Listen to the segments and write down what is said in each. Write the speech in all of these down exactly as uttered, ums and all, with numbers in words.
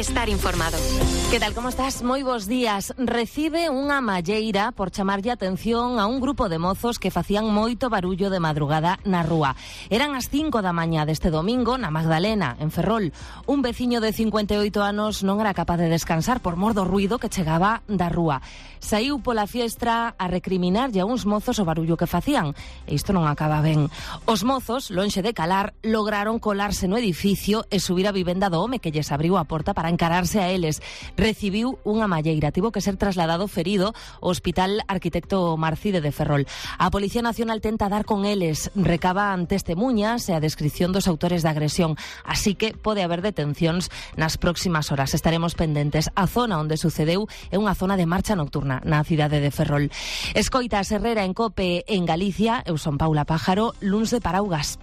Estar informado. Que tal, como estás? Moi bons días. Recibe unha malleira por chamarlle atención a un grupo de mozos que facían moito barullo de madrugada na rúa. Eran as cinco da mañá deste domingo na Magdalena, en Ferrol. Un veciño de cincuenta e oito anos non era capaz de descansar por mor do ruido que chegaba da rúa. Saiu pola fiestra a recriminarlle a uns mozos o barullo que facían. E isto non acaba ben. Os mozos, lonxe de calar, lograron colarse no edificio e subir a vivenda do home que lles abriu a porta para encararse a eles. Recibiu unha malleira, tivo que ser trasladado ferido ao Hospital Arquitecto Marcide de Ferrol. A Policía Nacional tenta dar con eles, recaban testemunhas e a descripción dos autores da agresión, así que pode haber detencións nas próximas horas. Estaremos pendentes. A zona onde sucedeu é unha zona de marcha nocturna na cidade de Ferrol. Escoitas Herrera en COPE en Galicia. Eu son Paula Pájaro, luns de Paraugas.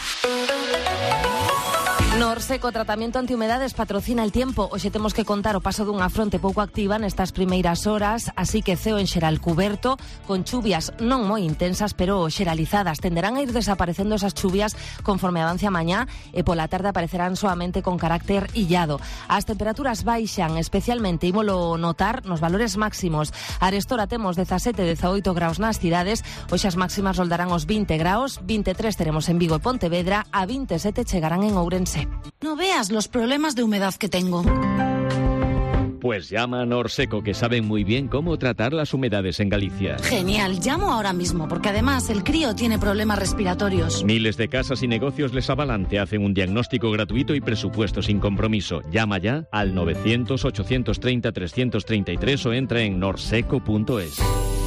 Norseco Tratamento Antihumedades patrocina El Tiempo. Hoxe temos que contar o paso dunha fronte pouco activa nestas primeiras horas, así que ceo en xeral cuberto, con chuvias non moi intensas, pero xeralizadas. Tenderán a ir desaparecendo esas chuvias conforme avance a mañá e pola tarde aparecerán soamente con carácter illado. As temperaturas baixan, especialmente ímolo notar nos valores máximos. Arestora temos dezasete, dezaoito graus nas cidades, hoxe as máximas roldarán os vinte graus, vinte e tres teremos en Vigo e Pontevedra, a vinte e sete chegarán en Ourense. No veas los problemas de humedad que tengo. Pues llama a Norseco, que saben muy bien cómo tratar las humedades en Galicia. Genial, llamo ahora mismo, porque además el crío tiene problemas respiratorios. Miles de casas y negocios les avalan, te hacen un diagnóstico gratuito y presupuesto sin compromiso. Llama ya al novecientos, ochocientos treinta, trescientos treinta y tres o entra en norseco punto es.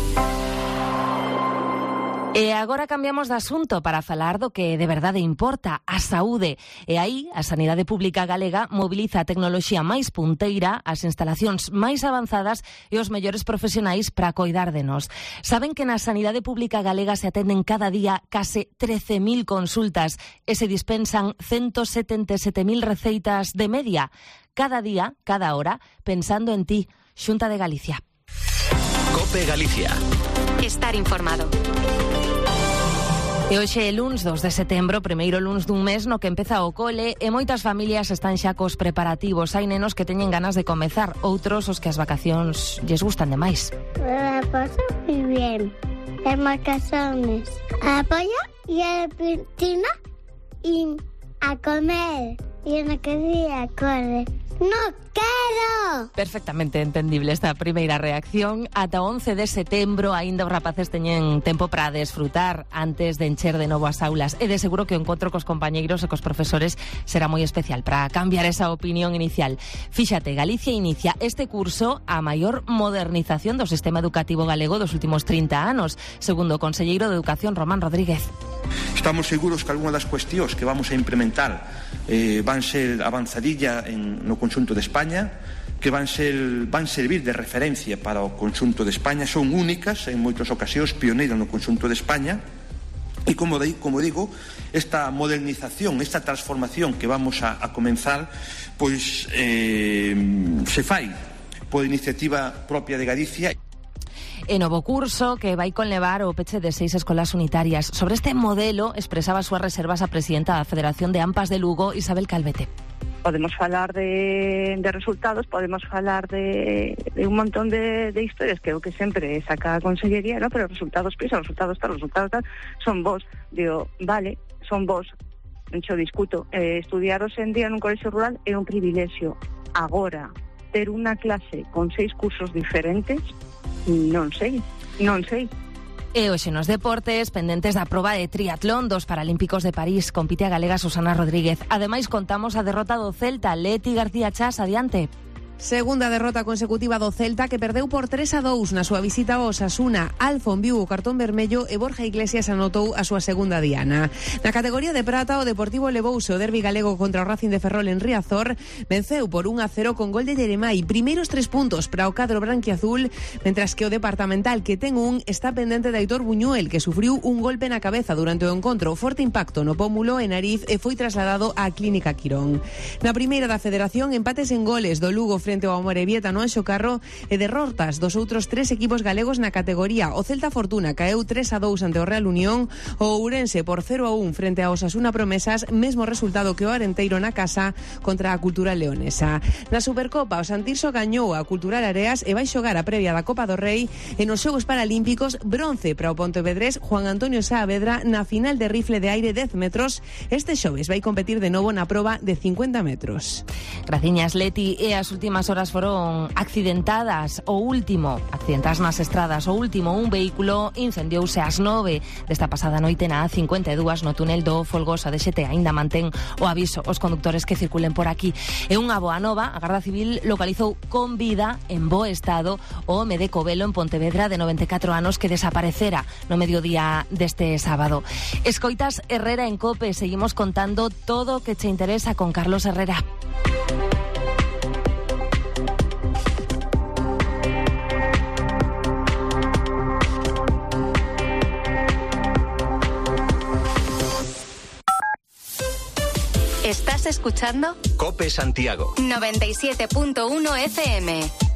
E agora cambiamos de asunto para falar do que de verdade importa, a saúde. E aí, a Sanidade Pública Galega mobiliza a tecnoloxía máis punteira, as instalacións máis avanzadas e os mellores profesionais para coidar de nós. Saben que na Sanidade Pública Galega se atenden cada día case trece mil consultas e se dispensan ciento setenta e sete mil receitas de media. Cada día, cada hora, pensando en ti. Xunta de Galicia. COPE Galicia. Estar informado. E hoxe é luns dos de setembro, primeiro luns dun mes no que empeza o cole e moitas familias están xa cos preparativos. Hai nenos que teñen ganas de comezar, outros os que as vacacións lles gustan demais. Me paso moi bien. As vacaciones. A polla e a piscina e a comer. E na casilla corre. ¡No quero! Perfectamente entendible esta primeira reacción. Ata once de setembro aínda os rapaces teñen tempo para desfrutar antes de encher de novo as aulas. E de seguro que o encontro cos compañeiros e cos profesores será moi especial para cambiar esa opinión inicial. Fíxate, Galicia inicia este curso a maior modernización do sistema educativo galego dos últimos trinta anos, segundo o conselleiro de Educación, Román Rodríguez. Estamos seguros que algunha das cuestións que vamos a implementar eh, van ser avanzadilla en, no conxunto de España, que van ser van servir de referencia para o conxunto de España, son únicas en moitas ocasións, pioneiras no conxunto de España. E como, de, como digo, esta modernización, esta transformación que vamos a, a comenzar, pois eh, se fai por iniciativa propia de Galicia. E novo curso que vai conlevar o peche de seis escolas unitarias. Sobre este modelo expresaba súas reservas a presidenta da Federación de AMPAs de Lugo, Isabel Calvete. Podemos falar de, de resultados, podemos falar de, de un montón de, de historias que o que sempre saca a consellería, ¿no? Pero resultados pisa, resultados tal, resultados tal, son vos. Digo, vale, son vos, non xo discuto. Eh, estudiar hoxe en día nun colexio rural é un privilexio. Agora, ter unha clase con seis cursos diferentes, non sei, non sei. E hoxe nos deportes, pendentes da proba de triatlón dos Paralímpicos de París, compite a galega Susana Rodríguez. Ademais, contamos a derrota do Celta. Leti García Chas, adiante. Segunda derrota consecutiva do Celta, que perdeu por tres a dous na súa visita ao Osasuna. Alfon viu o cartón vermello e Borja Iglesias anotou a súa segunda diana. Na categoría de prata, o Deportivo levouse o derbi galego contra o Racing de Ferrol en Riazor, venceu por un a cero con gol de Yeremai. Primeiros tres puntos para o cadro branquiazul, mentras que o departamental, que ten un, está pendente de Aitor Buñuel, que sufriu un golpe na cabeza durante o encontro. Forte impacto no pómulo e nariz e foi trasladado á Clínica Quirón. Na primeira da Federación, empates en goles do Lugo frente ao Amorebieta no Anxo Carro e derrotas dos outros tres equipos galegos na categoría. O Celta Fortuna caeu tres a dous ante o Real Unión, o Ourense por cero a un frente a Osasuna Promesas, mesmo resultado que o Arenteiro na casa contra a Cultural Leonesa. Na Supercopa, o Santirso gañou a Cultural Areas e vai xogar a previa da Copa do Rei e nos Xogos Paralímpicos bronce para o Pontevedrés Juan Antonio Saavedra na final de rifle de aire dez metros. Este xoves vai competir de novo na proba de cincuenta metros. Graciñas, Leti. E as últimas horas foron accidentadas. O último, accidentadas nas estradas, o último, un vehículo incendiouse ás nove desta pasada noite na A cincuenta e dúas no túnel do Folgosa de Xete. Aínda mantén o aviso os conductores que circulen por aquí. E unha boa nova, a Garda Civil localizou con vida, en bo estado, o home de Covelo en Pontevedra de noventa e catro anos que desaparecera no mediodía deste sábado. Escoitas Herrera en COPE, seguimos contando todo o que che interesa con Carlos Herrera. ¿Estás escuchando? COPE Santiago noventa y siete punto uno F M.